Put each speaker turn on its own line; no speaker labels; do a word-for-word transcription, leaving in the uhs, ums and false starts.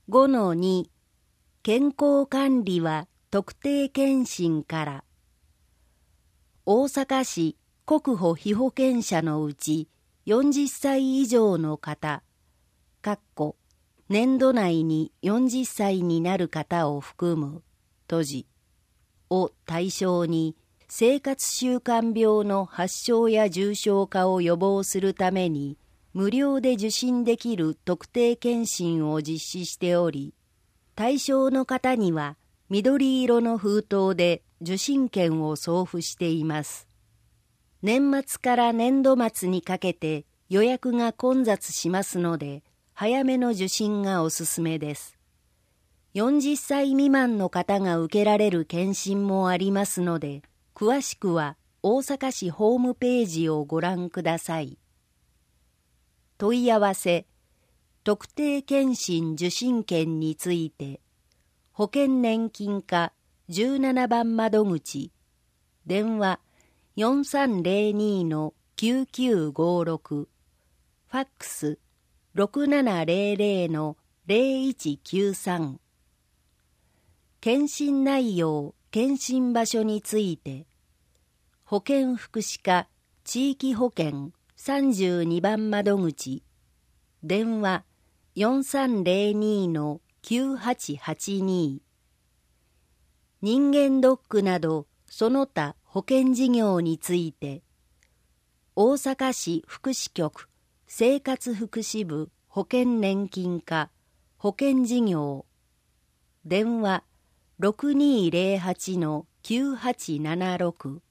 ごのに 健康管理は特定健診から。大阪市国保被保険者のうちよんじゅっさい以上の方、かっこ年度内によんじゅっさいになる方を含む閉じを対象に、生活習慣病の発症や重症化を予防するために無料で受診できる特定健診を実施しており、対象の方には緑色の封筒で受診券を送付しています。年末から年度末にかけて予約が混雑しますので、早めの受診がおすすめです。よんじゅっさい未満の方が受けられる検診もありますので、詳しくは大阪市ホームページをご覧ください。問い合わせ、特定健診受診券について、保険年金課じゅうななばん窓口、電話 よんさんぜろに のきゅうきゅうごろく、ファックス ろくななぜろぜろ のぜろいちきゅうさん。検診内容、検診場所について、保健福祉課地域保健さんじゅうにばん窓口、電話 よんさんぜろに のきゅうはちはちに。人間ドックなどその他保険事業について、大阪市福祉局生活福祉部保険年金課保険事業、電話 ろくにーぜろはち のきゅうはちななろく。